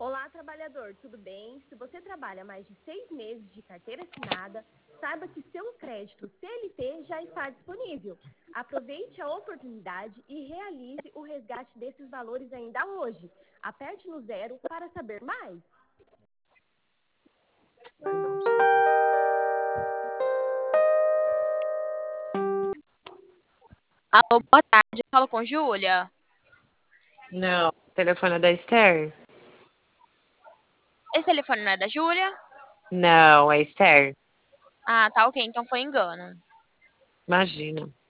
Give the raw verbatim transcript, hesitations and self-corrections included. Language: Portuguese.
Olá, trabalhador, tudo bem? Se você trabalha mais de seis meses de carteira assinada, saiba que seu crédito C L T já está disponível. Aproveite a oportunidade e realize o resgate desses valores ainda hoje. Aperte no zero para saber mais. Alô, boa tarde. Eu falo com Júlia. Não, telefone é da Esther? Esse telefone não é da Júlia? Não, é Esther. Ah, tá ok. Então foi engano. Imagina.